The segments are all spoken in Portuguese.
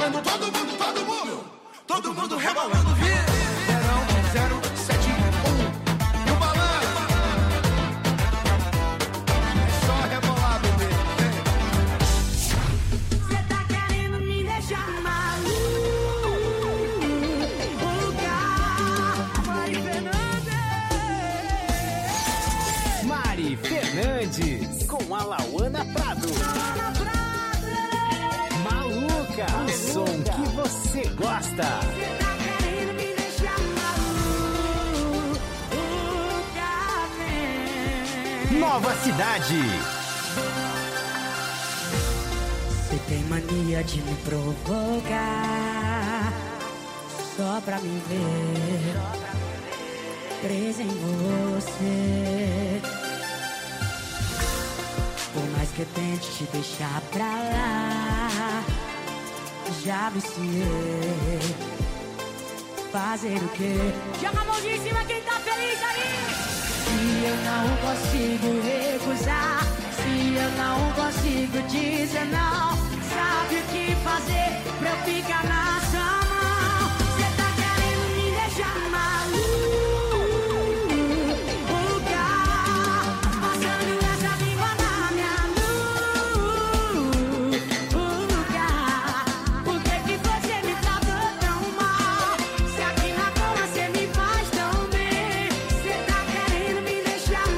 rebolando, todo mundo rebolando. Verão 071 e o balanço. É só rebolar, bebê. Cê tá querendo me deixar maluca. Mari Fernandes com a Lauana Prado. Maluca, o som que você gosta. Cê tá querendo me deixar maluca, vem. Nova Cidade. Você tem mania de me provocar só pra me ver presa em você. Por mais que eu tente te deixar pra lá, já viciei. Fazer o quê? Joga a mãozinha em cima quem tá feliz aí. Se eu não consigo recusar, se eu não consigo dizer não, sabe o que fazer pra eu ficar na sua mão? Cê tá querendo me deixar maluca, passando essa língua na minha nuca. Por que que você me tratou tão mal? Se aqui na cama cê me faz tão bem. Cê tá querendo me deixar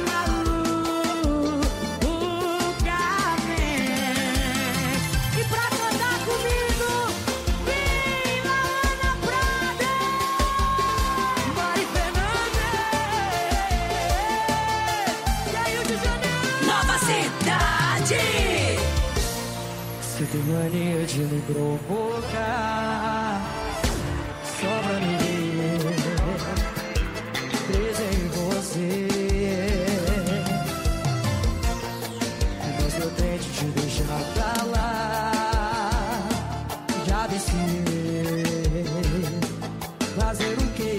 maluca, vem. E pra cantar comigo, vem Lauana Prado, Mari Fernandes e aí o de Janeiro. Nova Cidade. Você tem mania de me provocar só pra me ver presa em você. Mas eu tento te deixar pra lá, já decidi fazer o quê?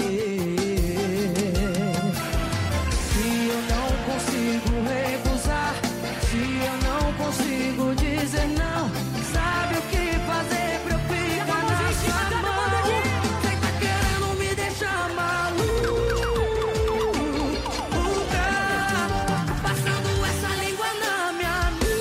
Se eu não consigo recusar, se eu não consigo dizer não, sabe o que fazer pra eu ficar na sua mão? Cê tá querendo me deixar maluca, passando essa língua na minha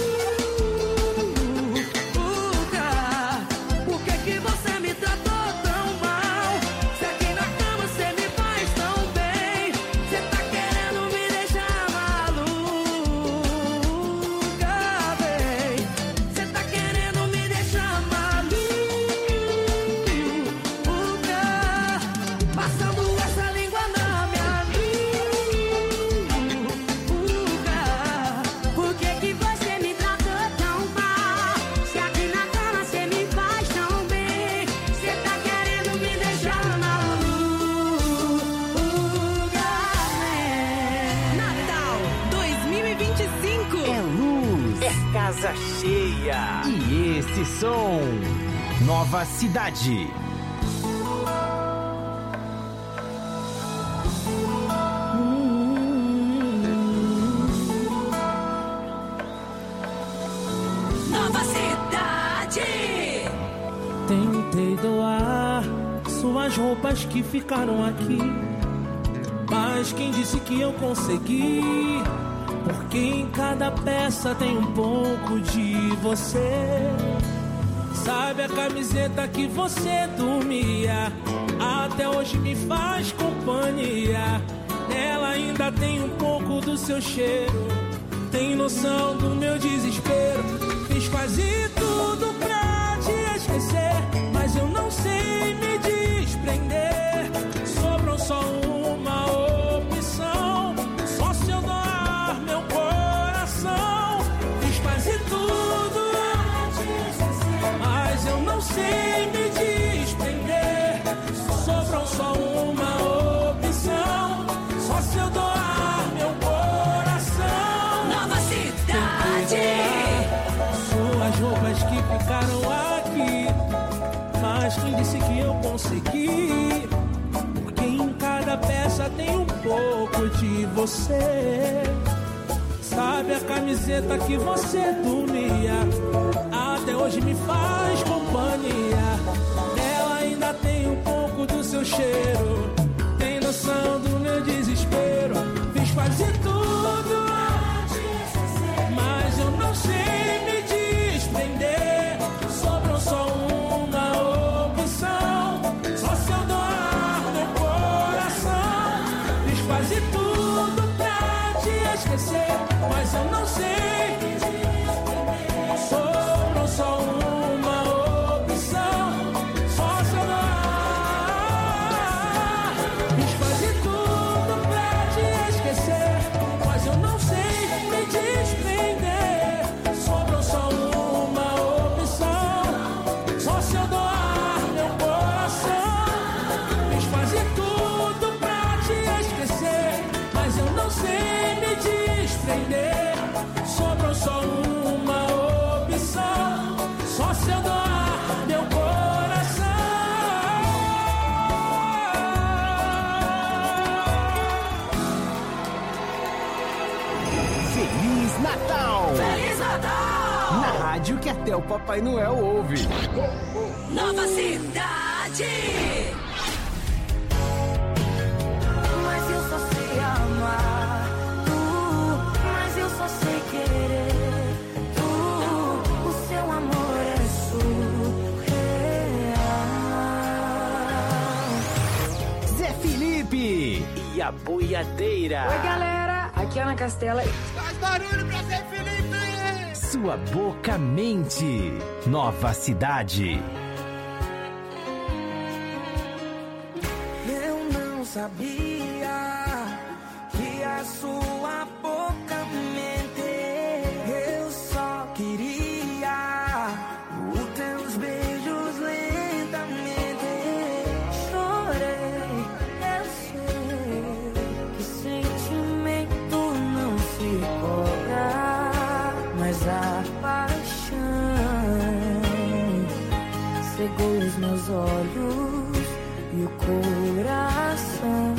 nuca. Por que que você me tratou tão mal? Se aqui na cama cê me faz tão bem. Cê tá querendo me deixar maluca, bem. Cê tá querendo me deixar maluca, passando essa língua na minha nuca. Por que que você me tratou tão mal? Se aqui na cama cê me faz tão bem. Cê tá querendo me deixar maluca, vem. Natal 2025. É luz, é casa cheia. E esse som, Nova Cidade. Nova Cidade. Tentei doar suas roupas que ficaram aqui, mas quem disse que eu consegui? Porque em cada peça tem um pouco de você. Sabe a camiseta que você dormia? Até hoje me faz companhia. Nela ainda tem um pouco do seu cheiro. Tem noção do meu desespero. Fiz quase tudo pra te esquecer, mas eu não sei me desprender. Sobrou só uma opção, só se eu doar meu coração. Fiz quase tudo pra te esquecer, mas eu não sei me desprender. Sobrou só uma opção, só se eu doar meu coração. Nova Cidade. Suas roupas que ficaram aqui, mas quem disse que eu consegui? Porque em cada peça tem um pouco de você. Sabe a camiseta que você dormia? Até hoje me faz companhia. Ela ainda tem um pouco do seu cheiro. Tem noção do meu desespero. Fiz quase tudo, mas eu não sei me desprender. Sobrou só uma opção. Só se eu doar meu coração. Fiz quase tudo pra te esquecer, mas eu não sei. Sobrou só uma opção. Só se eu doar. Fiz quase tudo pra te esquecer, mas eu não sei me desprender. Sobrou só uma opção. Só se eu doar meu coração. Fiz quase tudo pra te esquecer, mas eu não sei me desprender. Sobrou só uma opção. Só se eu doar meu coração. Feliz Natal! Feliz Natal! Na rádio que até o Papai Noel ouve. Nova Cidade! Mas eu só sei amar tu, mas eu só sei querer tu. O seu amor é surreal. Zé Felipe e a boiadeira. Oi, galera, aqui é Ana Castela. Faz barulho pra Zé Felipe! Sua boca mente. Nova Cidade. Eu não sabia que a sua boca mente. Eu só queria os teus beijos lentamente. Chorei, eu sei que sentimento não se cobra, mas a paixão cegou os meus olhos e o coração,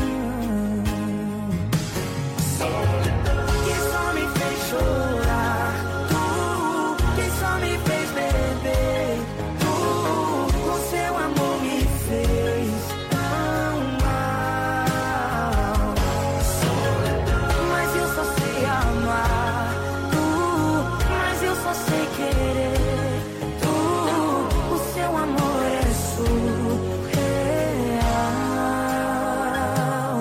que só me fez chorar, tu, que só me fez beber, tu, o seu amor me fez tão mal. Mas eu só sei amar, tu, mas eu só sei querer, tu, o seu amor é surreal.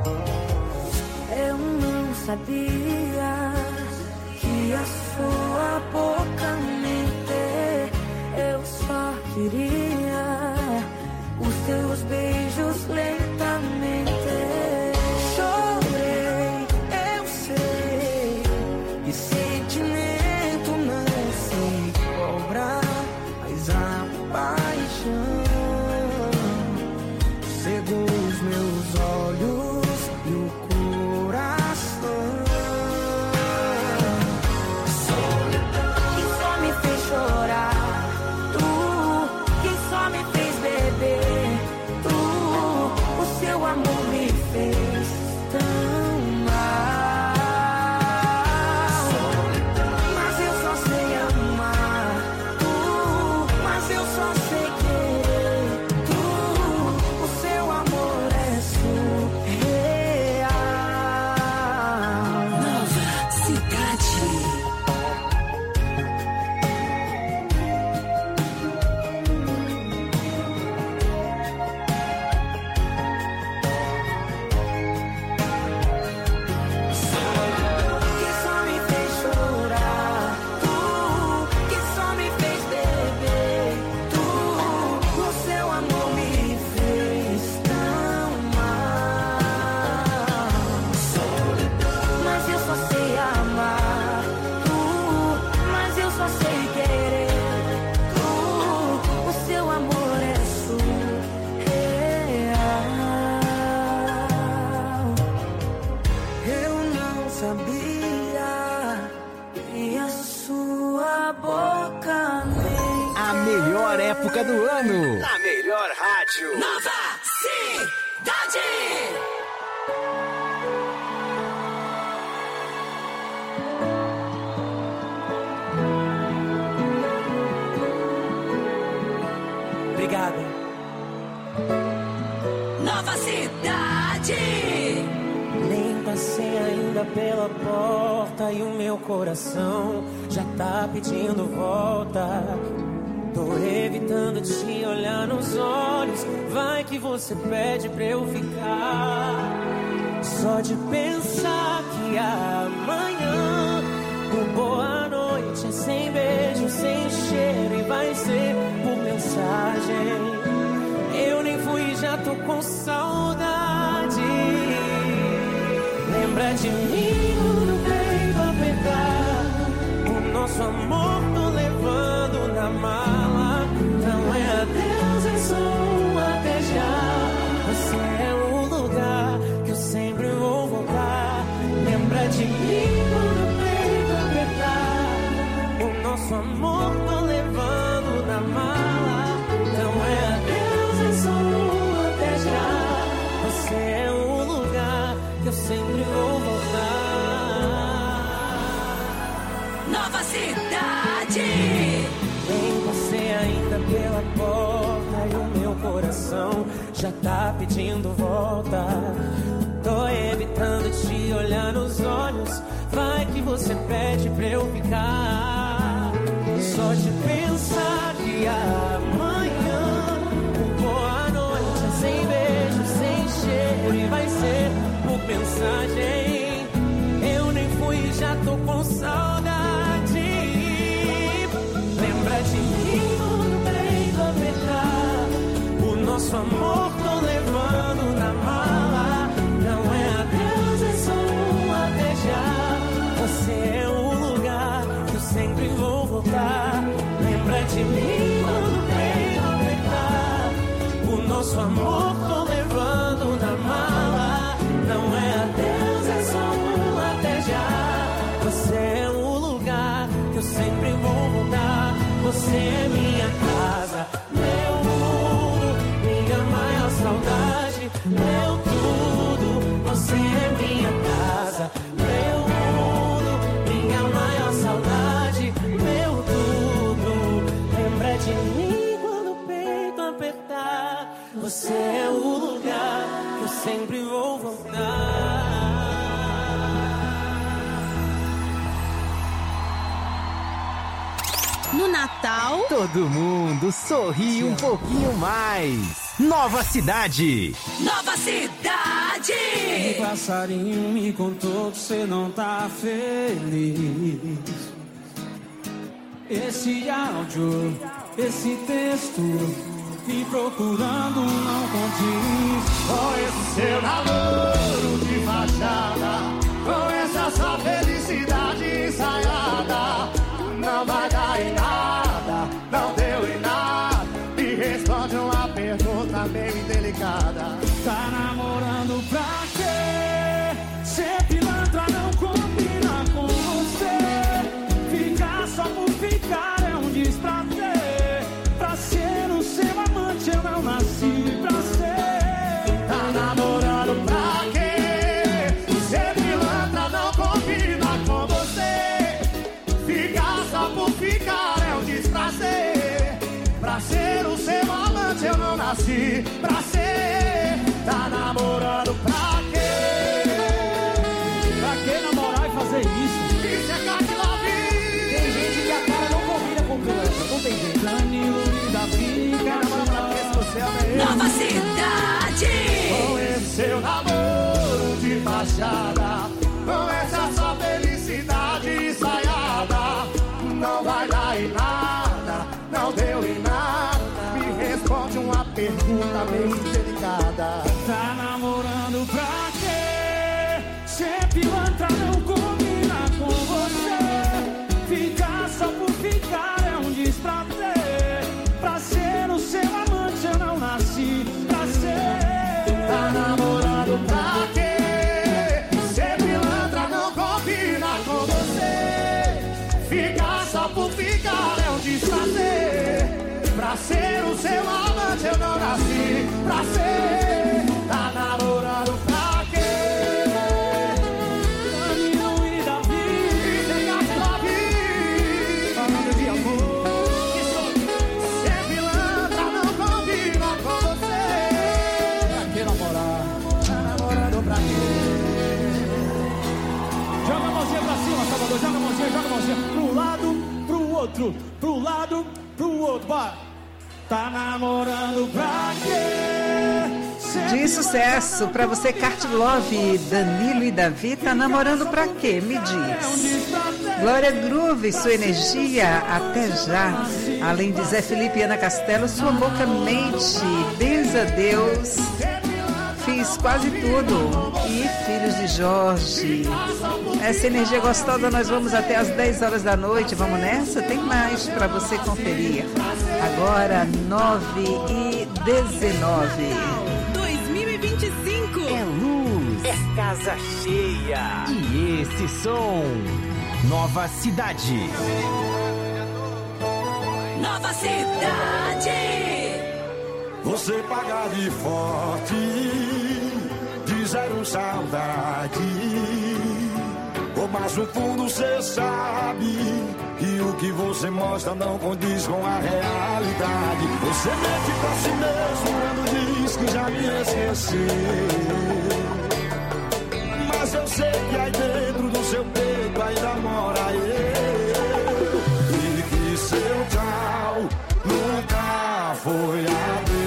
Eu não sabia que a sua boca mente. Eu só queria os teus beijos lentamente. Chorei, eu sei que sentimento não se cobra, mas a paixão cegou os meus olhos e o coração, que só me fez chorar, tu, que só me fez beber, tu, o seu amor me fez tão mal. Mas eu só sei amar, tu, mas eu só sei querer, tu, o seu amor é surreal. Nova Cidade. Que só me fez chorar, tu, que só me fez beber, tu, o seu amor me fez tão mal. Mas eu só sei amar, tu, mas eu só sei querer, tu, o seu amor é surreal. Eu não sabia que a sua boca mente. A melhor época do ano. Na melhor rádio. Nova Cidade! Obrigado. Nova Cidade. Nem passei ainda pela porta e o meu coração já tá pedindo volta. Tô evitando te olhar nos olhos. Vai que você pede pra eu ficar. Só de pensar que amanhã o boa noite é sem beijo, sem cheiro e vai ser por mensagem. Eu nem fui, já tô com saudade. Lembra de mim no peito apertar. O nosso amor tô levando na mala. Não é adeus, é só um até já. Você é o lugar que eu sempre vou voltar. Lembra de mim no peito apertar. O nosso amor tô levando na mala. Não é adeus, é só um até já. Você é o lugar que eu sempre vou voltar. Nova Cidade. Nem passei ainda pela porta e o meu coração já tá pedindo volta. Tô evitando te olhar nos olhos. Vai que você pede pra eu ficar. Só de pensar que amanhã o boa noite é sem beijo, sem cheiro e vai ser por mensagem. Eu nem fui e já tô com saudade. Lembra de mim no peito apertar. O nosso amor tô levando na mala. Não é adeus, é só um até já. Você é o lugar que eu sempre vou voltar. Lembra de mim no peito apertar. O nosso amor tô levando na mala. Não é adeus, é só um até já. Você é o lugar que eu sempre vou voltar. Você é minha casa, meu mundo, minha maior saudade, meu tudo. Você é minha casa, meu mundo, minha maior saudade, meu tudo. Lembra de mim quando o peito apertar. Você é o lugar que eu sempre vou voltar. No Natal, Todo mundo sorri um pouquinho mais. Nova Cidade. Nova Cidade. Um passarinho me contou que você não tá feliz. Esse áudio, esse texto, me procurando não condiz. Com esse seu namoro de fachada, com essa sua felicidade ensaiada, não vai dar em nada, não deu em nada. Me responde uma pergunta meio delicada. Tá namorando pra quê? Ser pilantra não combina com você. Ficar só por ficar é um desprazer. Pra ser o seu amante eu não nasci pra ser. Tá namorando pra quê? Ser pilantra não combina com você. Ficar só por ficar é um desprazer. Pra ser o seu amante eu não nasci pra ser. Tá namorando pra quê? Pra que namorar e fazer isso? Isso é Cadillac. Tem gente que a cara não combina com pilantra, não tem jeito. Danilo e Davi, quer namorar pra quê se você ama ele? Nova Cidade. Com esse seu namoro de fachada, com essa sua felicidade ensaiada, não vai dar em nada, não deu em nada. Me responde uma pergunta bem delicada. Tá namorando pra quê? Ser pilantra não combina com você. Ficar só por ficar é um desprazer. Pra ser o seu amante eu não nasci pra ser. Tá namorando pra quê? Ser pilantra não combina com você. Ficar só por ficar é um desprazer. Pra ser o seu amante eu não nasci pra ser. Tá namorando pra quê? Danilo e Davi, Sem Cadillac. falando de amor. Ser pilantra não combina outro, bora. Tá namorando pra quê? De sucesso pra você, Cart Love, Danilo e Davi. Tá namorando pra quê? Me diz. Glória Groove, sua energia, até já. Além de Zé Felipe e Ana Castelo, sua boca mente. Benza a Deus. Fiz quase tudo. E Filhos de Jorge. Essa energia gostosa, nós vamos até as 10 horas da noite. Vamos nessa? Tem mais pra você conferir. Agora, 9h19. 2025 é luz, é casa cheia. E esse som, Nova Cidade. Nova Cidade. Você paga de forte, de zero saudade. Mas no fundo cê sabe que o que você mostra não condiz com a realidade. Você mente pra si mesmo quando diz que já me esqueceu. Mas eu sei que aí dentro do seu peito ainda mora eu. E que seu tchau nunca foi adeus.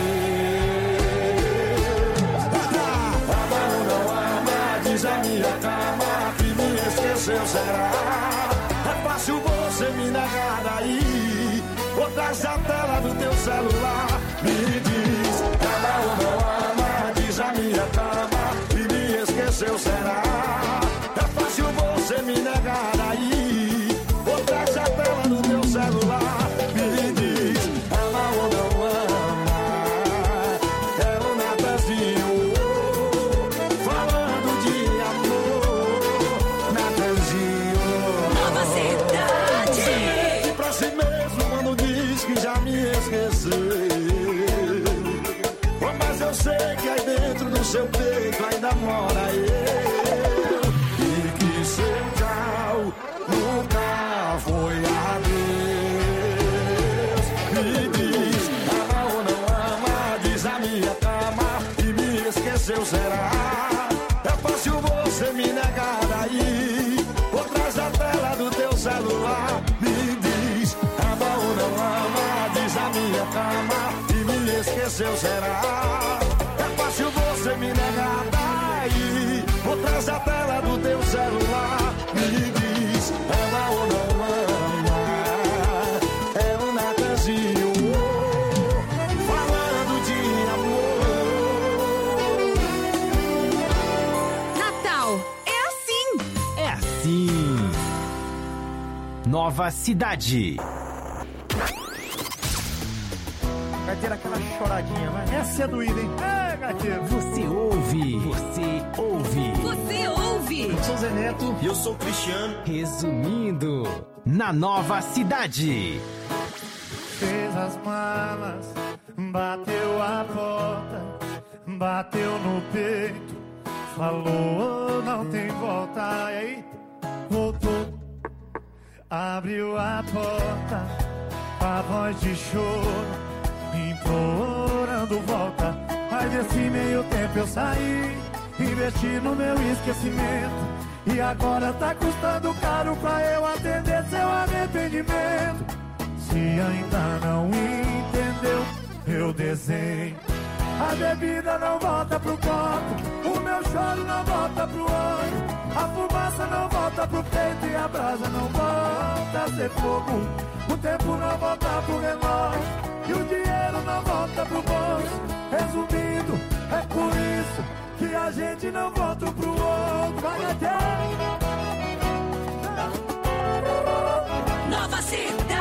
Amar ou não ama, diz a minha cama. Esqueceu, será? É fácil você me negar daí. Ou traz a tela do teu celular. Me diz, ama ou não ama, diz a minha cama. E me esqueceu, será? É fácil você me negar daí. Ou traz a tela do teu celular. Me diz, ama ou não ama. É um Natanzinho falando de amor. Nova Cidade. E pra si mesmo quando diz que já me esqueceu. Mas eu sei que aí dentro do seu peito ainda mora eu. E que seu tchau nunca foi adeus. Me diz, ama ou não ama, diz a minha cama. E me esqueceu, será? É fácil você me negar daí. Traz a tela do teu celular. Me diz, ama ou não ama, diz a minha cama. E me esqueceu, será? É fácil você me negar daí. Ou traz a tela do teu celular. Me diz, ama ou não ama. É um Natanzinho falando de amor. Natal é assim. É assim. Nova Cidade. Gaiteira, aquela choradinha, vai. Essa é doída, hein? É, gaiteira. Você ouve. Você ouve. Você ouve. Eu sou o Zé Neto. E eu sou o Cristiano. Resumindo, na Nova Cidade. Fez as malas, bateu a porta, bateu no peito, falou não tem volta. E aí, voltou, abriu a porta, a voz de choro, implorando volta. Mas esse meio tempo eu saí, investi no meu esquecimento, e agora tá custando caro pra eu atender seu arrependimento. Se ainda não entendeu, eu desenho. A bebida não volta pro copo, o meu choro não volta pro olho, a fumaça não volta pro peito e a brasa não volta a ser fogo. O tempo não volta pro relógio e o dinheiro não volta pro bolso. Resumindo, é por isso que a gente não volta pro outro. Vai até Nova Cidade.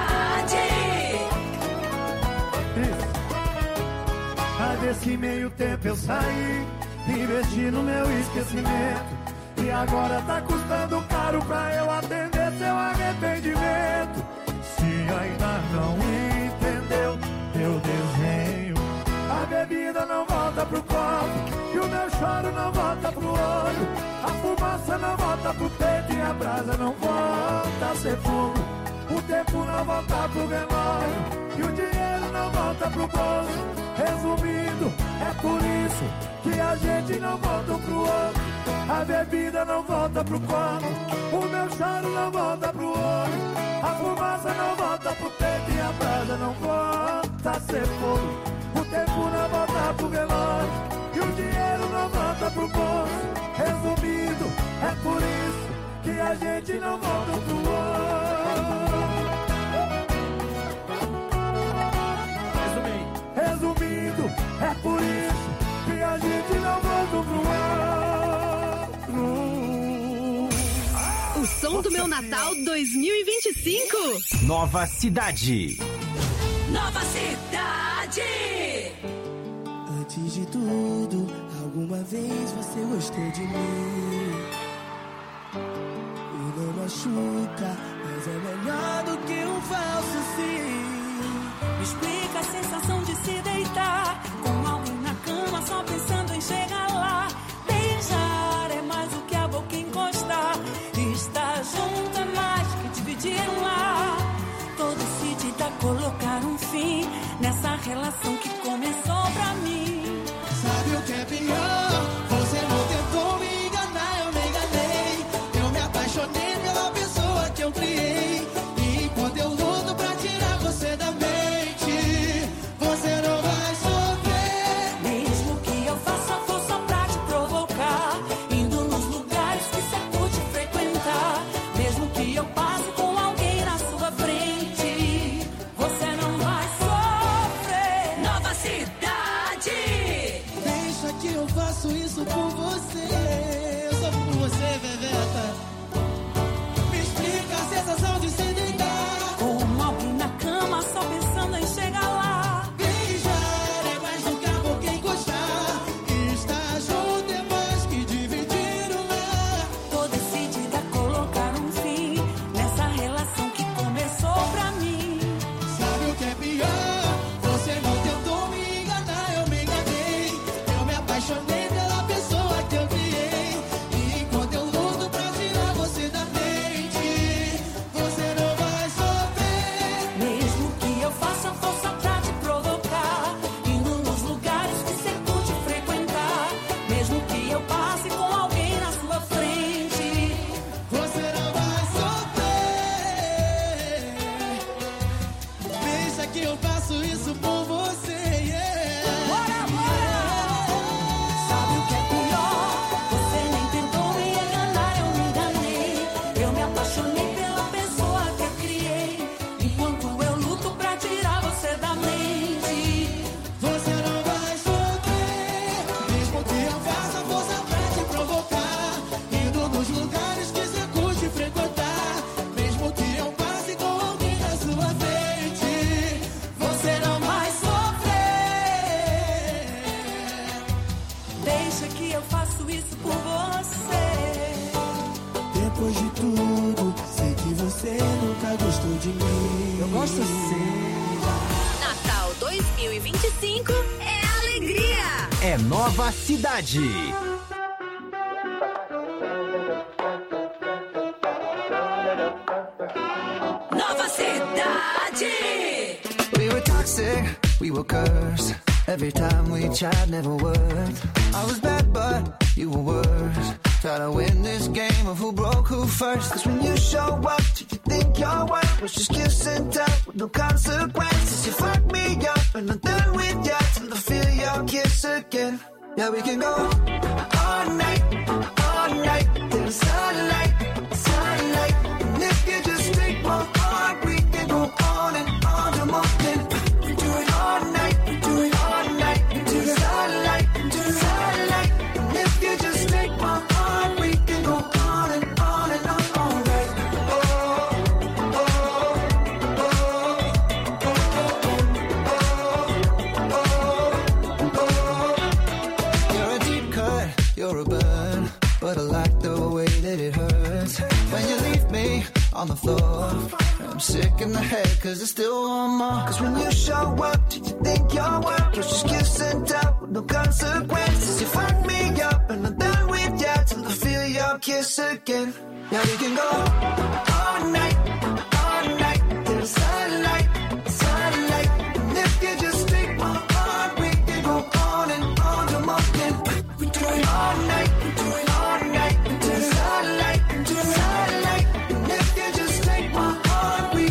Mas desse meio tempo eu saí, investi no meu esquecimento, e agora tá custando caro pra eu atender seu arrependimento. Se ainda não entendeu, eu desenho. A bebida não volta pro copo e o meu choro não volta pro olho, a fumaça não volta pro peito e a brasa não volta a ser fogo. O tempo não volta pro relógio e o dinheiro não volta pro bolso. Resumindo, é por isso que a gente não volta pro outro. A bebida não volta pro copo, o meu choro não volta pro olho, A fumaça não volta pro peito e a brasa não volta a ser fogo. O tempo não volta pro relógio e o dinheiro não volta pro bolso. Resumindo, é por isso que a gente não volta pro outro. Resumindo, é por isso que a gente não volta pro outro. O som do meu Natal 2025. Nova Cidade. Nova Cidade. Antes de tudo, alguma vez você gostou de mim. E não machuca, mas é melhor do que um falso sim. Me explica a sensação de se deitar com alguém na cama só pensando em chegar lá. Beijar é mais do que a boca encostar. Estar junto é mais que dividir um lar. Tô decidida a colocar um fim nessa relação que começou pra mim. Sabe o que é pior? Você não tentou me enganar, eu me enganei. Eu me apaixonei pela pessoa que eu criei. E enquanto eu luto pra tirar você da mente, você não vai sofrer. Mesmo que eu faça força pra te provocar, indo nos lugares que você curte frequentar. Mesmo que eu passe com alguém na sua frente, você não vai sofrer. Nova Cidade. Deixa que eu faço isso por você. Eu sofro por você, Veveta. Me explica a sensação de se deitar com alguém na cama só pensando em chegar lá. Beijar é mais do que a boca encostar. Estar junto é mais que dividir o lar. Tô decidida a colocar um fim nessa relação que começou pra mim. Sabe o que é pior? Você não tentou me enganar, eu me enganei. Eu me apaixonei pela pessoa que eu criei. E enquanto eu luto pra tirar você da mente, você não vai sofrer. Mesmo que eu faça força pra te provocar, indo nos lugares que você curte frequentar. Mesmo que eu passe com alguém na sua frente, Você não vai sofrer. Pensa que eu faço isso por você, yeah. sabe o que é pior? Você nem tentou me enganar, eu me enganei. Eu me apaixonei pela pessoa que eu criei. Enquanto eu luto pra tirar você da mente, Você não vai sofrer. Mesmo que eu faça força pra te provocar, indo nos lugares que você curte frequentar. Mesmo que eu passe com alguém na sua frente, você não vai sofrer. Deixa que eu faço isso por você. depois de tudo, sei que você nunca gostou de mim. Eu gosto sim. Natal 2025 é alegria. É Nova Cidade. Nova Cidade. We were toxic, we were cursed. Every time we tried, never worked. I was bad, but you were worse. Try to win this game of who broke who first. Cause when you show up, did you think your work was just kiss and tell with no consequences? You fucked me up and I'm done with you till I feel your kiss again. Yeah, we can go all night till the sunlight, sunlight. And if you just take my heart, we can go on and on till morning. We do it all night, we do it all night till the sunlight, till the sunlight. And if you just take my heart, we can go on and on and on all night. You're a deep cut, you're a burn, but I like the way that it hurts when you leave me on the floor. I'm sick in the head cause I still want more. Cause when you show up, did you think your work was just kiss and tell with no consequences? You fuck me up and I'm done with you till I feel your kiss again. Yeah, we can go all night till the sunlight, sunlight. And if you just take my heart, we can go on and on till morning. We do it all night, we do it all night till the sunlight, till the sunlight. And if you just take my heart, we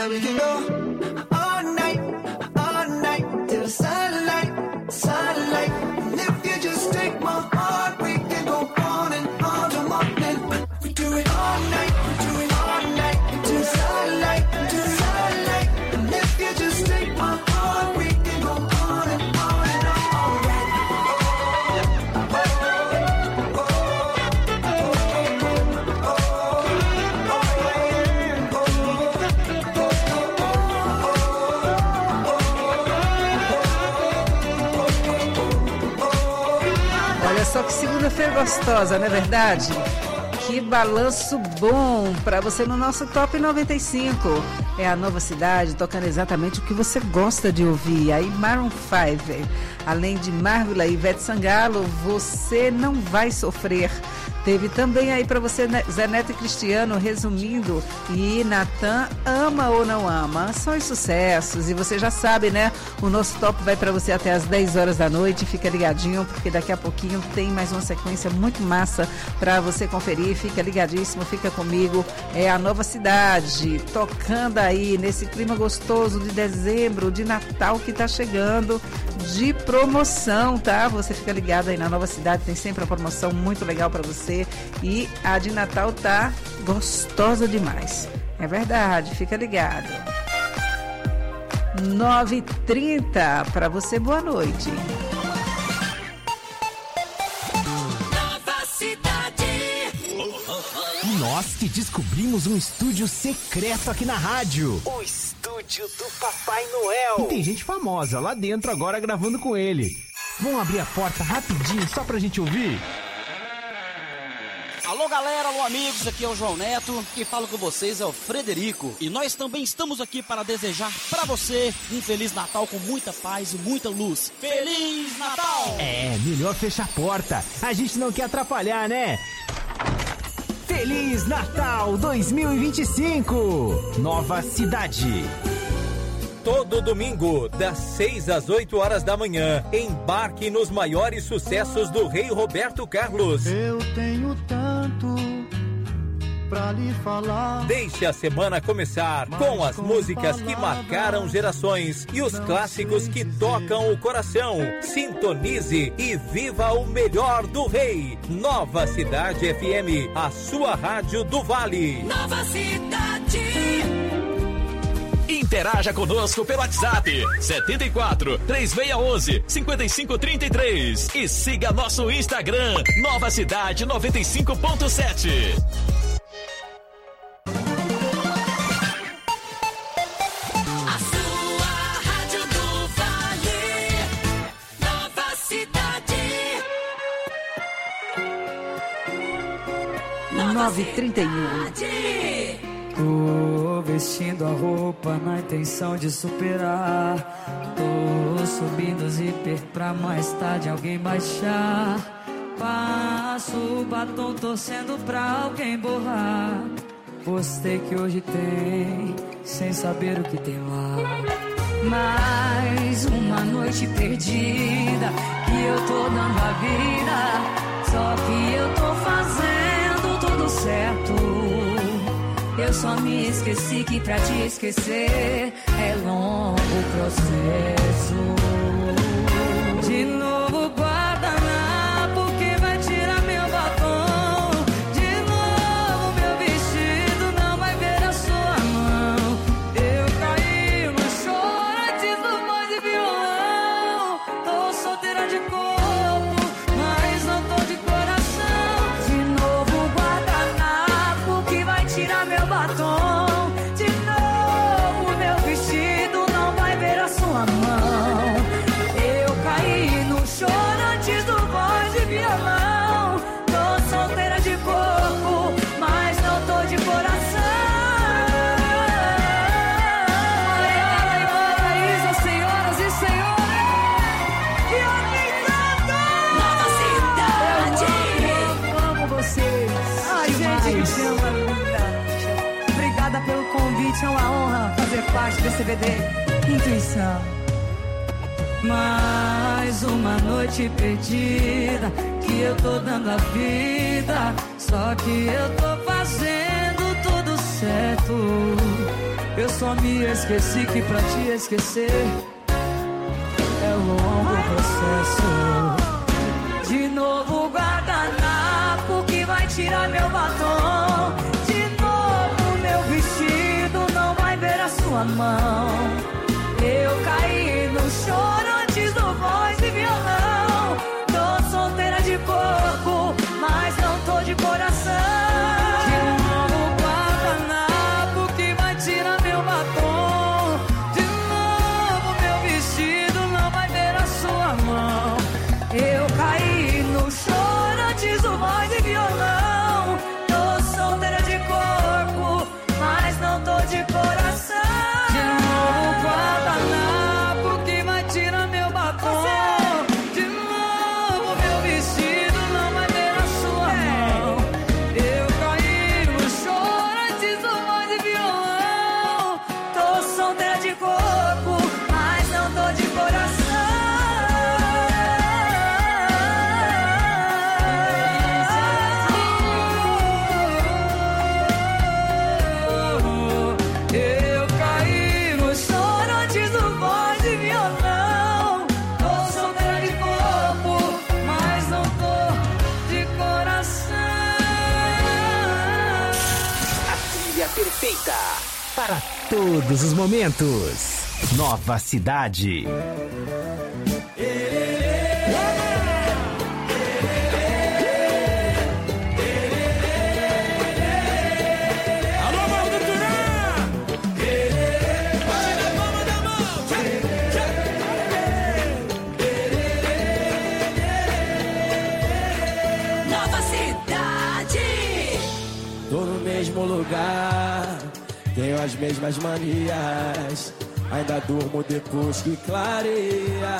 Tonight we can go all night till the sunlight. And if you just take my heart, we can go on and on till morning. We do it all night, till the sunlight. And if you just take my heart, we can go on and on and on. All right. Olha só que segunda-feira gostosa, não é verdade? Que balanço bom para você no nosso Top 95. É a Nova Cidade, tocando exatamente o que você gosta de ouvir. Aí Maroon 5, além de Marvila e Ivete Sangalo, Você Não Vai Sofrer. Teve também aí para você Zé Neto e Cristiano, Resumindo, e Natan, Ama ou Não Ama. São os sucessos, e você já sabe, né? O nosso top vai para você até as 10 horas da noite. Fica ligadinho, porque daqui a pouquinho tem mais uma sequência muito massa para você conferir. Fica ligadíssimo, fica comigo. É a Nova Cidade, tocando aí nesse clima gostoso de dezembro, de Natal que tá chegando, de promoção, tá? Você fica ligado aí na Nova Cidade, tem sempre uma promoção muito legal para você. E a de Natal tá gostosa demais. É verdade, fica ligado. 9h30 para você, boa noite. Nova Cidade. E nós que descobrimos um estúdio secreto aqui na rádio. O estúdio do Papai Noel. E tem gente famosa lá dentro agora gravando com ele. Vamos abrir a porta rapidinho só pra gente ouvir? Alô galera, alô amigos, aqui é o João Neto, quem fala com vocês é o Frederico e nós também estamos aqui para desejar para você um Feliz Natal com muita paz e muita luz. Feliz Natal! É, melhor fechar a porta, a gente não quer atrapalhar, né? Feliz Natal 2025, Nova Cidade. Todo domingo, das 6 às 8 horas da manhã, embarque nos maiores sucessos do Rei Roberto Carlos. Eu tenho tanto pra lhe falar. Deixe a semana começar com as músicas que marcaram gerações e os clássicos que tocam o coração. Sintonize e viva o melhor do Rei. Nova Cidade FM, a sua rádio do Vale. Nova Cidade. Interaja conosco pelo WhatsApp 74 3611 5533 e siga nosso Instagram Nova Cidade 95.7. A sua rádio do Vale. Nova Cidade. 9h31. Tô vestindo a roupa na intenção de superar. Tô subindo o zíper pra mais tarde alguém baixar. Passo o batom torcendo pra alguém borrar. Postei que hoje tem, sem saber o que tem lá. Mais uma noite perdida que eu tô dando a vida. Só que eu tô fazendo tudo certo. Eu só me esqueci que pra te esquecer é longo o processo. De novo guardanapo que vai tirar meu batom. De novo meu vestido não vai ver a sua mão. Eu caí no choro antes do voz e violão. Tô solteira de corpo, mas não tô de coração. De novo guardanapo que vai tirar meu batom. De novo meu vestido não vai ver a sua mão. Eu caí no choro antes do voz e violão. Tô solteira de corpo, mas não tô de coração. Paraíso, senhoras e senhores, que alguém canta. Nova Cidade. Eu amo vocês. Ai, gente, me chama linda. Obrigada pelo convite, é uma honra fazer parte desse CD Intuição. Mais uma noite perdida que eu tô dando a vida. Só que eu tô fazendo tudo certo. Eu só me esqueci que pra te esquecer é um longo processo. De novo guardanapo que vai tirar meu batom. De novo meu vestido não vai ver a sua mão. Eu caí no choro antes do voz e violão. Tô solteira de corpo, mas não tô de coração. De novo guardanapo que vai tirar meu batom. De novo meu vestido não vai ver a sua mão. Eu caí no choro antes do voz e violão. Tô solteira de corpo, mas não tô de coração. De novo guardanapo que vai tirar meu batom. De novo meu vestido não vai ver a sua mão. Eu caí no choro antes do voz e violão. Tô solteira de corpo, mas não tô de coração. Perfeita para todos os momentos. Nova Cidade. Alô, Morro do Turã! Tira a palma da mão! Nova Cidade. Tô no mesmo lugar, tenho as mesmas manias, ainda durmo depois que clareia.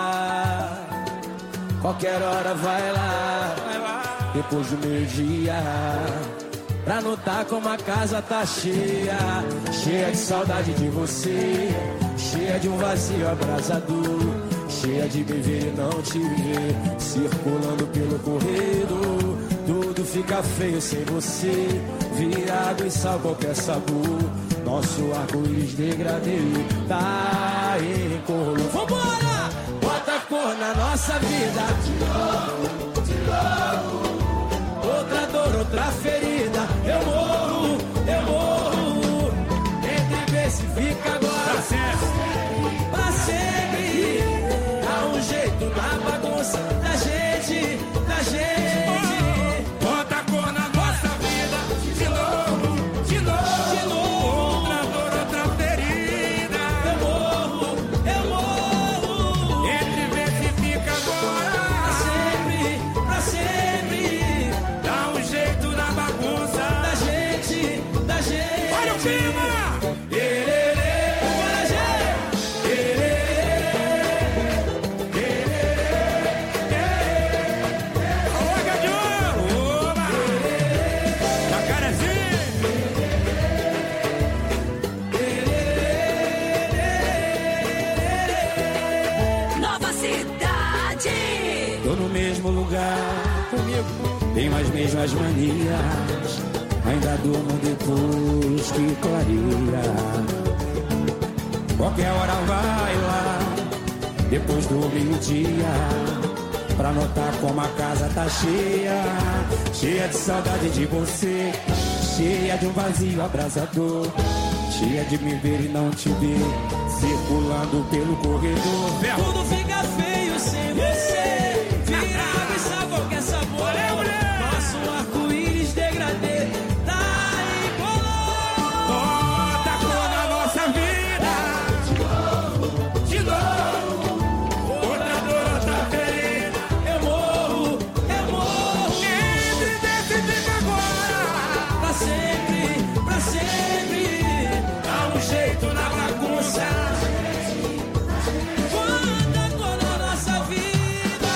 Qualquer hora vai lá, depois do meio-dia, pra notar como a casa tá cheia. Cheia de saudade de você, cheia de um vazio abrasador, cheia de me ver e não te ver, circulando pelo corredor. Tudo fica feio sem você, virado em sal qualquer sabor. Nosso arco-íris degradê tá em cor. Vambora! Bota cor na nossa vida. De novo. Outra dor, outra ferida. Eu morro. Entre ver se fica agora. Pra sempre. Dá um jeito na bagunça da gente. Bota cor na nossa vida. De novo. Outra dor, outra ferida. Eu morro. Entre ver se fica agora. Pra sempre. Dá um jeito na bagunça da gente. Olha o clima! Tenho as mesmas manias, ainda durmo depois que clareia. Qualquer hora vai lá, depois do meio-dia, pra notar como a casa tá cheia. Cheia de saudade de você, cheia de um vazio abrasador, cheia de me ver e não te ver, circulando pelo corredor. Tudo fica feio sem você, virado e sabor que é sabor. Nosso arco-íris degradê tá em color. Bota cor na nossa vida. De novo. Outra dor, outra ferida. Eu morro. Entre desse tempo agora. Pra sempre. Dá um jeito na bagunça. Bota cor na nossa vida.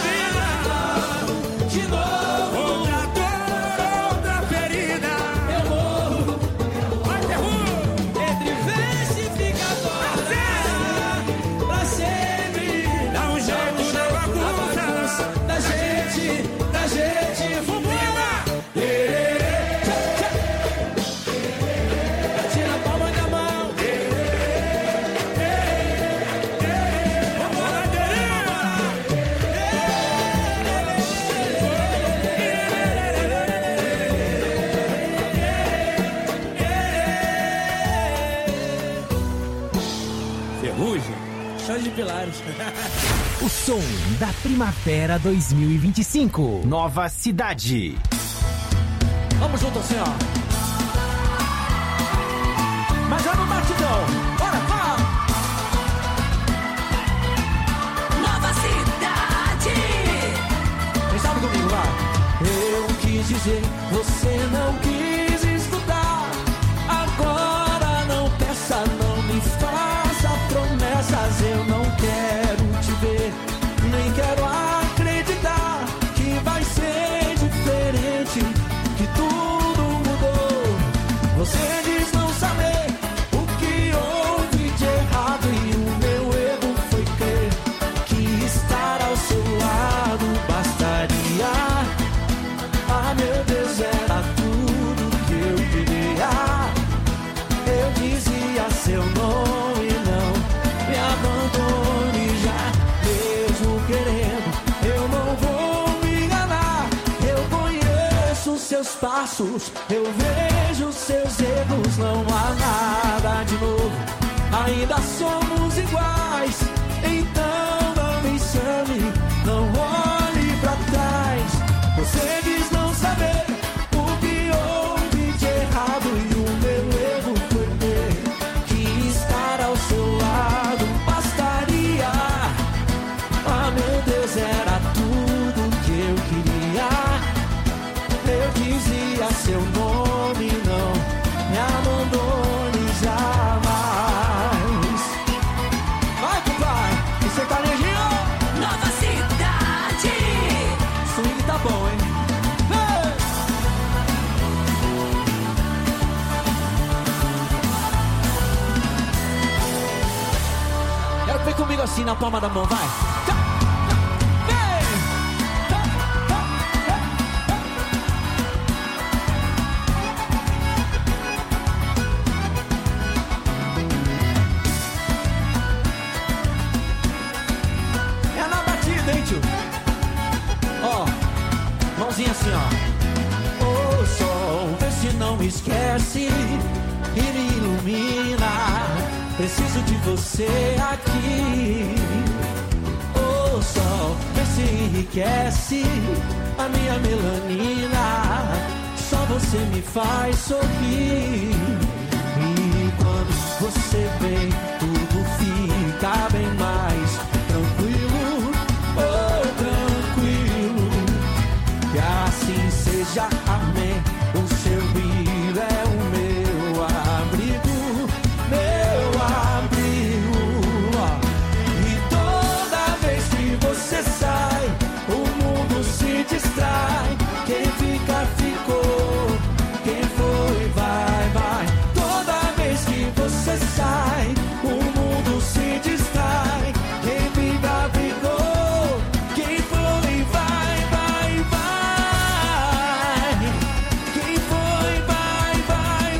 Pilares. O som da Primavera 2025. Nova Cidade. Vamos junto assim, ó. Mas já no batidão. Bora, vá! Nova Cidade. Quem sabe comigo, vá. Eu quis dizer, você não quis estudar. Agora não peça, não me faça promessas. Eu não quero te ver, nem quero acreditar que vai ser diferente, que tudo mudou. Você diz não saber o que houve de errado, e o meu erro foi crer que estar ao seu lado bastaria. Ah, meu Deus, era tudo que eu queria. Eu dizia seu nome, não me abandone já, mesmo querendo. Eu não vou me enganar. Eu conheço seus passos, eu vejo seus erros. Não há nada de novo, ainda somos iguais. Então não me chame, não olhe pra trás. Você diz não saber o que houve de errado, e o meu erro foi ter que estar ao seu lado bastaria. Ah, meu Deus, era tudo que eu queria. Eu dizia seu nome, não me abandone jamais. Vai, pai, você tá ligeiro? Nova Cidade. Swing tá bom, hein? Hey! Quero ver comigo assim na palma da mão, vai. É na batida, hein, tio? Ó, mãozinha assim, ó. Ô sol, vê se não me esquece e me ilumina. Preciso de você aqui. Ô sol, vê se enriquece a minha melanina. Só você me faz sorrir. E quando você vem, tudo fica bem mais tranquilo. Oh, tranquilo. Que assim seja, amém. O seu brilho é o meu abrigo, meu abrigo. E toda vez que você sai, o mundo se distrai. Quem fica, ficou. Quem foi, vai, vai. Toda vez que você sai, o mundo se distrai. Quem fica, ficou. Quem foi, vai, vai, vai. Quem foi, vai, vai,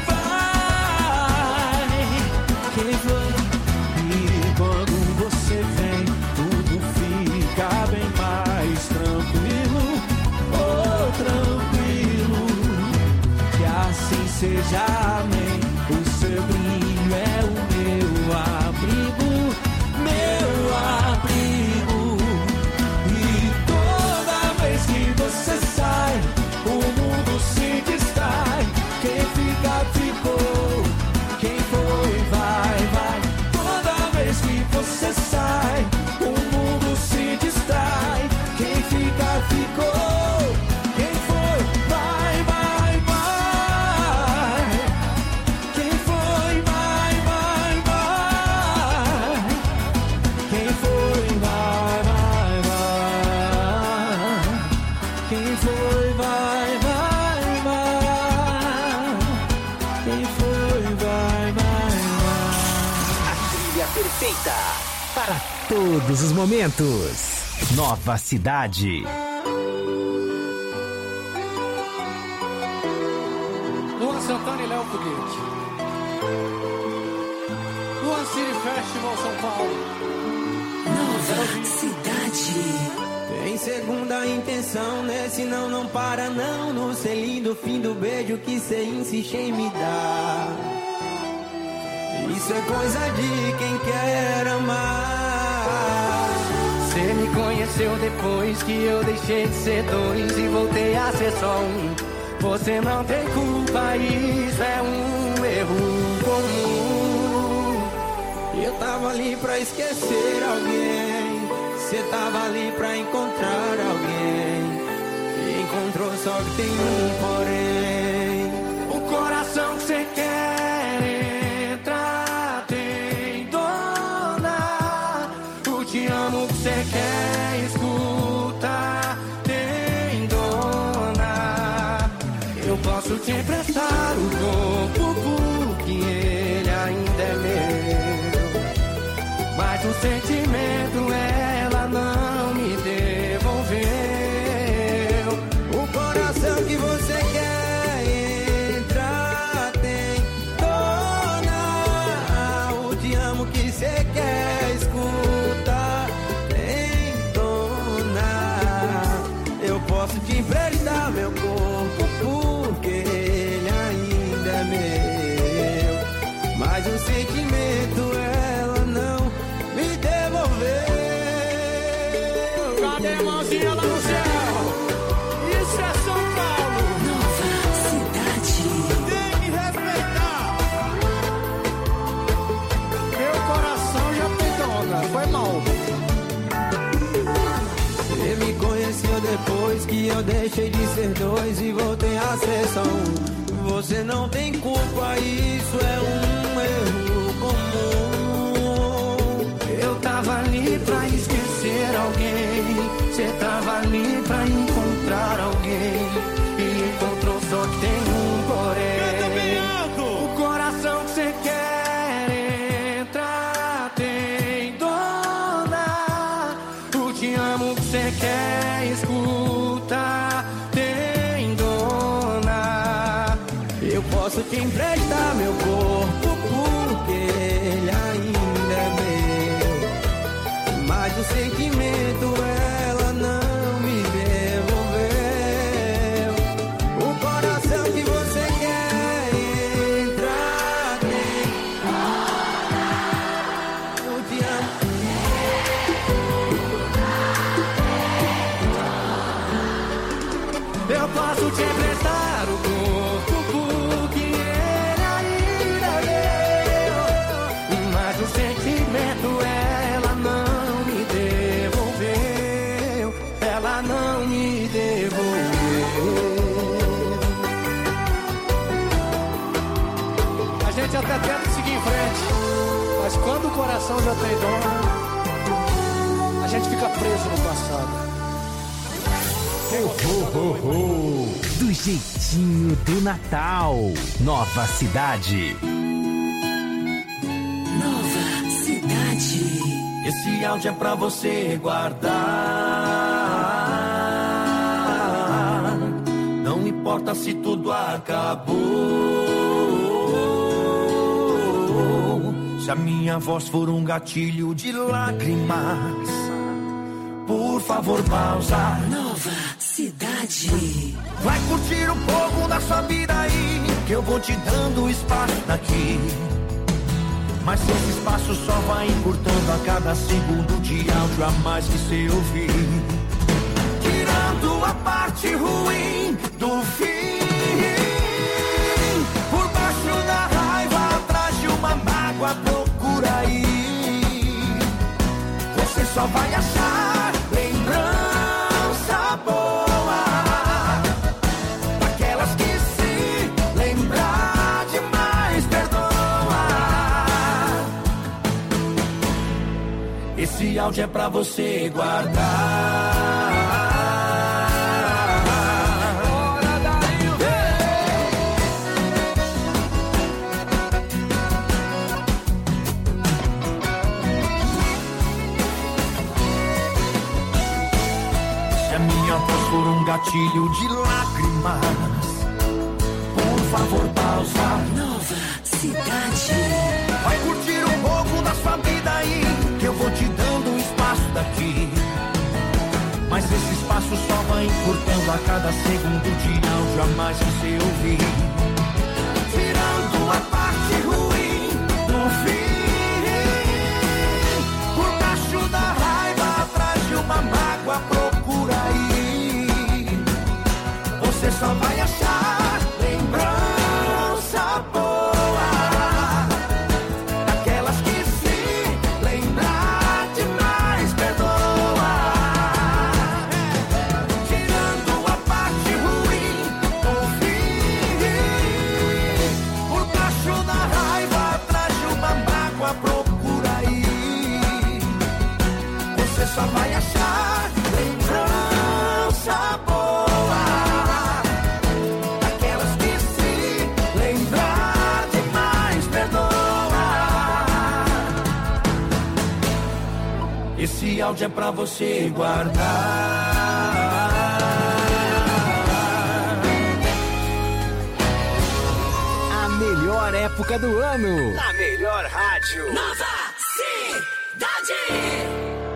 vai. Quem foi? E quando você vem, tudo fica bem mais tranquilo. Oh, tranquilo. Que assim seja, amém. O seu brilho é o meu abrigo, meu abrigo. E toda vez que você sai, o mundo se distrai. Quem fica, ficou. Quem foi, vai, vai. Toda vez que você sai, o mundo se distrai. Quem fica, ficou. Quem foi, vai, vai, vai. Quem foi, vai, vai, vai. Quem foi, vai, vai, vai. Quem foi, vai, vai, vai. Quem foi, vai, vai, vai. A trilha perfeita para todos os momentos. Nova Cidade. Luan Santana e Léo Foguete. Luan City Festival São Paulo. Nova Cidade. Tem segunda intenção, né? Senão não para não. No selinho do fim do beijo que cê insiste em me dar. Isso é coisa de quem quer amar. conheceu depois que eu deixei de ser dois e voltei a ser só um. Você não tem culpa, isso é um erro comum. Eu tava ali pra esquecer alguém, cê tava ali pra encontrar alguém. E encontrou, só que tem um porém. O coração que cê quer entrar tem dona. O te amo que cê quer escutar tem dona. Eu posso te emprestar o corpo porque ele ainda é meu, mas o sentimento ela não me devolveu. O coração que você quer entrar tem dona. O te amo que você quer escutar tem dona. Eu posso te emprestar meu corpo porque ele ainda é meu, mas o sentimento ela não me devolveu. Cadê a mãozinha lá no céu? Isso é São Paulo. Nova cidade. Tem que respeitar. Meu coração já tem dona, foi mal. Você me conheceu depois que eu deixei de ser dois e voltei a ser só um. Você não tem culpa, isso é um erro comum. Eu tava ali pra esquecer alguém, cê tava ali pra encontrar alguém. E encontrou, só que tem um porém. O coração que cê quer entrar tem dona. O te amo que cê quer escutar tem dona. Eu posso te emprestar meu corpo porque ele ainda é meu, mas o sentimento ela não me devolveu. O coração que você quer entrar tem. Eu te amo. Eu posso te emprestar o corpo porque ele ainda é meu, mas o sentimento ela não me devolveu. Ela não me devolveu. A gente até tenta seguir em frente, mas quando o coração já tem dona, a gente fica preso no passado. Do jeitinho do Natal. Nova cidade. Nova cidade. Esse áudio é pra você guardar. Não importa se tudo acabou. Se a minha voz for um gatilho de lágrimas, por favor, pausa. Nova cidade. Vai curtir um pouco da sua vida aí, que eu vou te dando espaço daqui. Mas esse espaço só vai encurtando a cada segundo de áudio a mais que cê ouvir. Tirando a parte ruim do fim. Por baixo da raiva, atrás de uma mágoa, procura aí. Você só vai achar lembrança boa, daquelas que se lembrar demais perdoa. Esse áudio é pra você guardar. Por um gatilho de lágrimas, por favor, pausa. Nova cidade. Vai curtir um pouco da sua vida aí, que eu vou te dando um espaço daqui. Mas esse espaço só vai encurtando a cada segundo de áudio a mais que você ouvir. Tirando a parte ruim do fim. Por baixo da raiva, atrás de uma áudio é pra você guardar. A melhor época do ano. Na melhor rádio. Nova Cidade.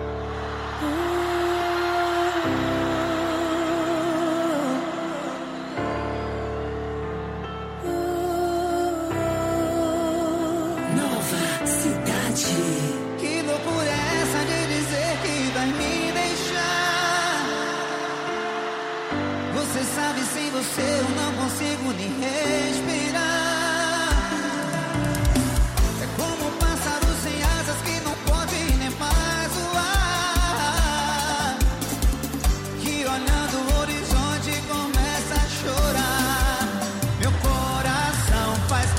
Que loucura é essa de dizer que vai me deixar? Você sabe, sem você eu não consigo nem respirar. É como um pássaro sem asas que não pode nem mais voar, que olhando o horizonte começa a chorar. Meu coração faz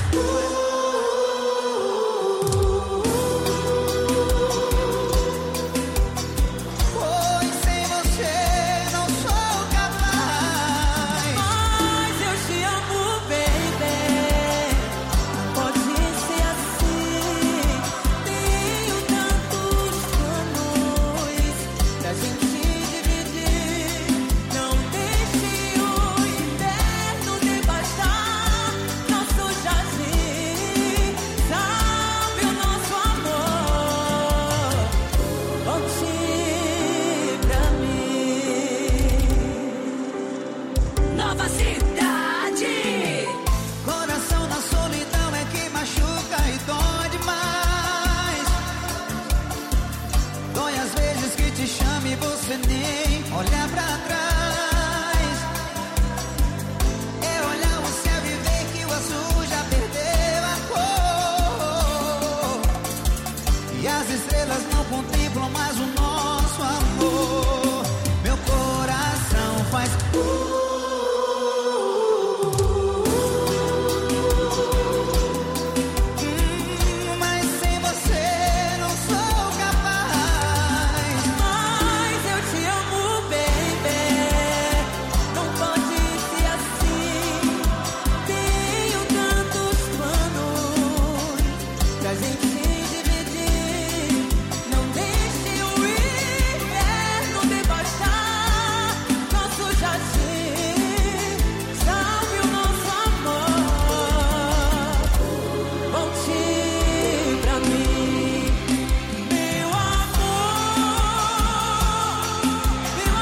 você nem olhar pra trás. É olhar o céu e ver que o azul já perdeu a cor, e as estrelas não contemplam mais o nosso amor. Meu coração faz mas sem você não sou capaz. Mas eu te amo, baby. Não pode ser assim. Tenho tantos planos pra gente dividir. Não deixe o inverno debaixar nosso jardim. Salve o nosso amor. Volte pra mim, meu amor, meu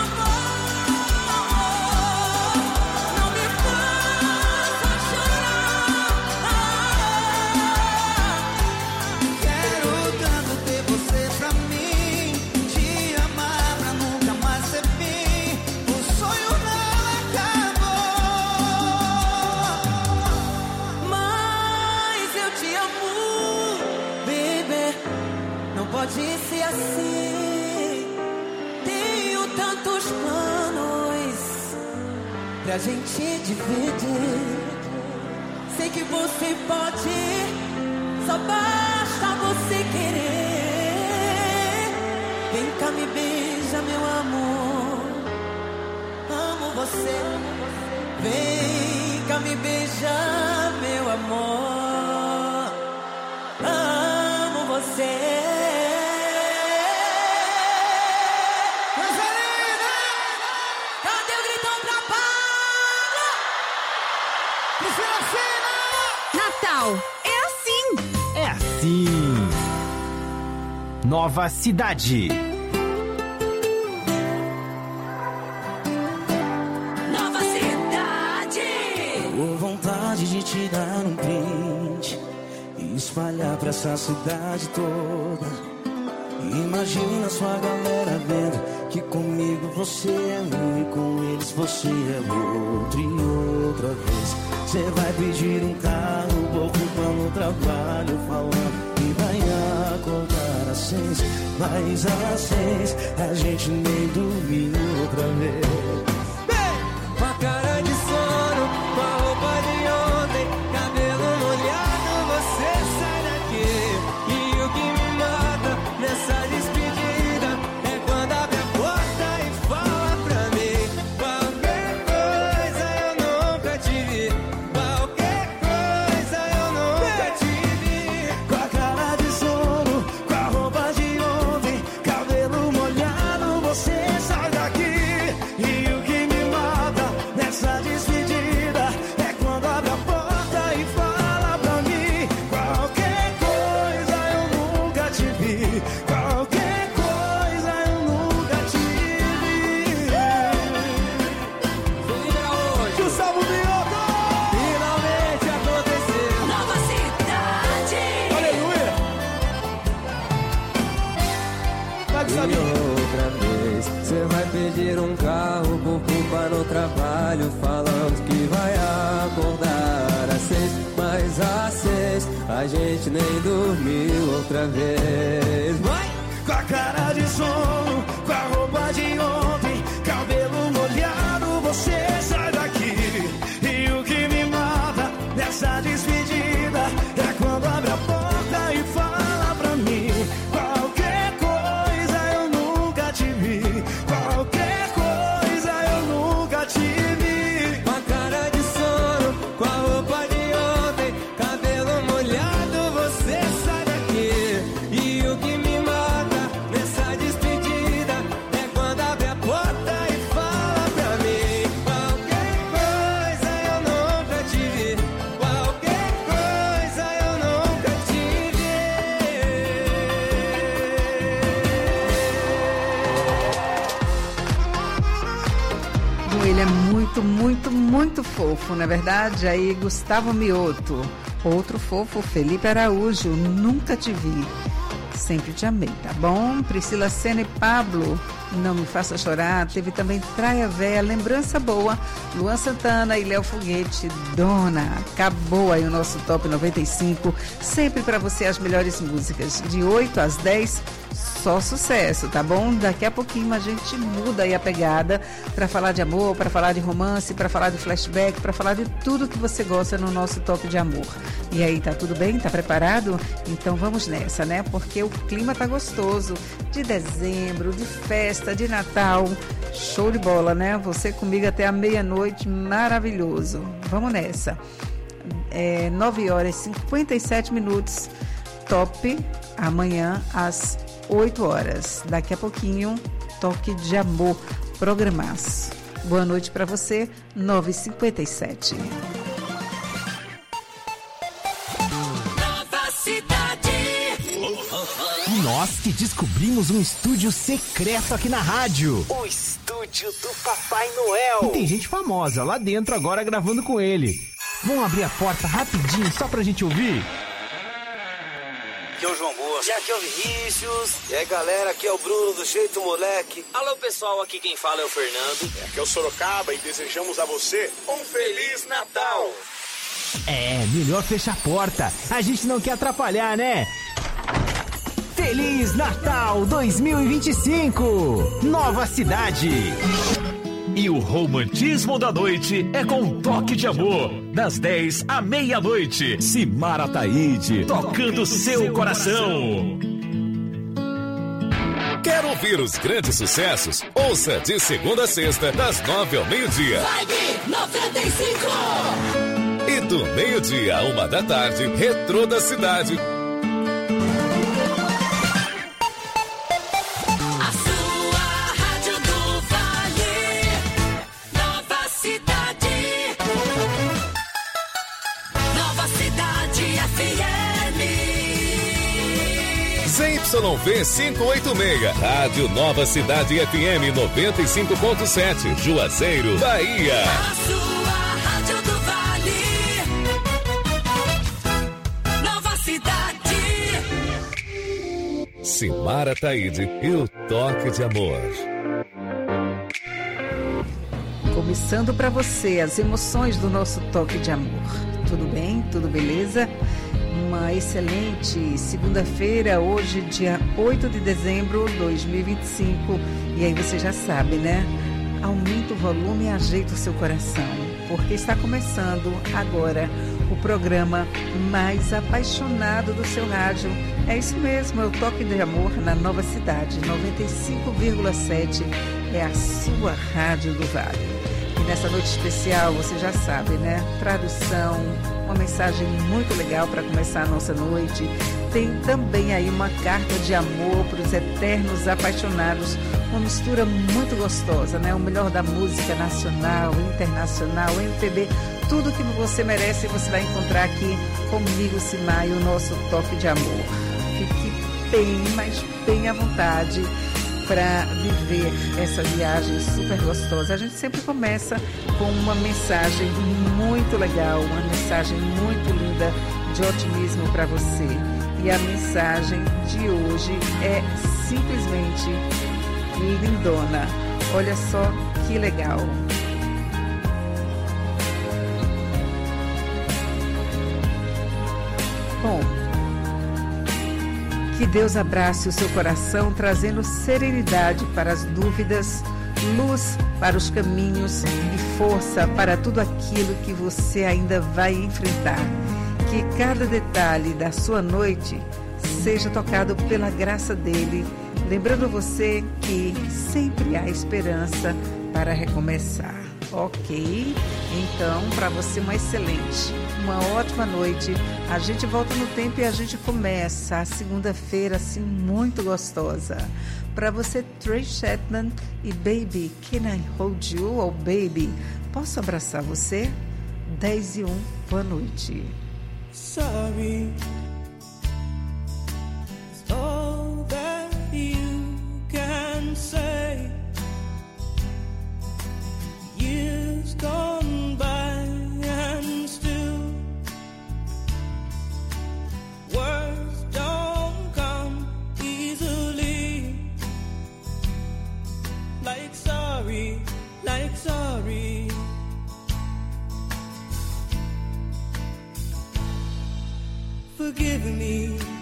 amor. Não me faça chorar. Quero tanto ter você pra mim, te amar pra nunca mais ser fim. O sonho não acabou. Mas eu te amo, baby. Não pode ser assim. Tenho tantos planos pra gente dividir. Sei que você pode, só basta você querer. Vem cá, me beija, meu amor. Amo você. Vem cá, me beija, meu amor. Amo você. Cadê o gritão pra Paula? Natal é assim. É assim. Nova Cidade. Nova Cidade. Tô vontade de te dar um print e espalhar pra essa cidade toda. Imagina sua galera vendo que comigo você é um e com eles você é outro. E outra vez você vai pedir um carro, vou ocupar no trabalho falando que vai acordar às 6. Mas às 6 a gente nem dormiu outra vez. Com a cara de sono, com a roupa de ontem, cabelo molhado, você sai daqui. E o que me mata nessa despedida é quando abre a porta e fala pra mim: qualquer coisa eu nunca tive, qualquer coisa eu nunca tive. Com a cara de sono, com a roupa de ontem, cabelo molhado. trabalho, falamos que vai acordar às 6, mas às 6 a gente nem dormiu outra vez. Vai! Com a cara de sono, com a roupa de ontem, cabelo molhado, você sai daqui. E o que me mata nessa despedida é quando abre a porta e fala pra mim: qualquer coisa eu nunca te vi, qualquer coisa eu nunca te vi. Com a cara de sono, com a roupa de ontem, cabelo molhado, você sai daqui. E o que me mata nessa despedida é quando abre a porta e fala pra mim: qualquer coisa eu nunca te vi, qualquer coisa eu nunca te vi. Ele é muito, muito, muito fofo, na verdade. Aí Gustavo Mioto, outro fofo, Felipe Araújo, nunca te vi, sempre te amei, tá bom? Priscila Sena e Pablo, não me faça chorar. Teve também Praia Véia, lembrança boa, Luan Santana e Léo Foguete, Dona. Acabou aí o nosso Top 95, sempre pra você as melhores músicas, de 8 às 10, só sucesso, tá bom? Daqui a pouquinho a gente muda aí a pegada pra falar de amor, pra falar de romance, pra falar de flashback, pra falar de tudo que você gosta no nosso Top de Amor. E aí, tá tudo bem? Tá preparado? Então vamos nessa, né? Porque o clima tá gostoso, de dezembro, de festa, de Natal, show de bola, né? Você comigo até a meia-noite, maravilhoso. Vamos nessa. 9 horas e 57 minutos, Top, amanhã às 8 horas. Daqui a pouquinho, Toque de Amor, programaço. Boa noite para você, 9h57. Nova Cidade. Nós que descobrimos um estúdio secreto aqui na rádio. O estúdio do Papai Noel. E tem gente famosa lá dentro agora gravando com ele. Vamos abrir a porta rapidinho só pra gente ouvir? Aqui é o João Bosco. E aqui é o Vinícius. E aí, galera, aqui é o Bruno do Jeito Moleque. Alô, pessoal, aqui quem fala é o Fernando. Aqui é o Sorocaba e desejamos a você um Feliz Natal. Melhor fechar a porta. A gente não quer atrapalhar, né? Feliz Natal 2025! Nova Cidade! E o romantismo da noite é com um toque de amor. Das 10 à meia-noite. Simara Taide, tocando seu coração. Quer ouvir os grandes sucessos? Ouça de segunda a sexta, das 9 ao meio-dia. Vibe 95! E do meio-dia a 1 da tarde, Retrô da Cidade. ZYV 586, Rádio Nova Cidade FM 95.7, Juazeiro, Bahia. A sua Rádio do Vale. Nova Cidade. Simara Taide e o Toque de Amor. Começando para você as emoções do nosso Toque de Amor. Tudo bem? Tudo beleza? Uma excelente segunda-feira, hoje dia 8 de dezembro de 2025. E aí você já sabe, né? Aumenta o volume e ajeita o seu coração, porque está começando agora o programa mais apaixonado do seu rádio. É isso mesmo, é o Toque de Amor na Nova Cidade, 95,7 é a sua Rádio do Vale. E nessa noite especial, você já sabe, né? Tradução, uma mensagem muito legal para começar a nossa noite. Tem também aí uma carta de amor para os eternos apaixonados, uma mistura muito gostosa, né? O melhor da música nacional, internacional, MPB, tudo que você merece você vai encontrar aqui comigo, Simar, e o nosso Toque de Amor. Fique bem, mas bem à vontade para viver essa viagem super gostosa. A gente sempre começa com uma mensagem muito legal, uma mensagem muito linda de otimismo para você. E a mensagem de hoje é simplesmente lindona. Olha só que legal. Bom, que Deus abrace o seu coração, trazendo serenidade para as dúvidas, luz para os caminhos e força para tudo aquilo que você ainda vai enfrentar. Que cada detalhe da sua noite seja tocado pela graça dele, lembrando você que sempre há esperança para recomeçar. Ok? Então, para você uma excelente, uma ótima noite. A gente volta no tempo e a gente começa a segunda-feira assim muito gostosa. Para você, Trey Chapman e Baby, Can I Hold You? Ou Baby, posso abraçar você? 10:01, boa noite. Sorry, it's all that you can say. Years gone by and still words don't come easily. Like sorry, like sorry. Forgive me.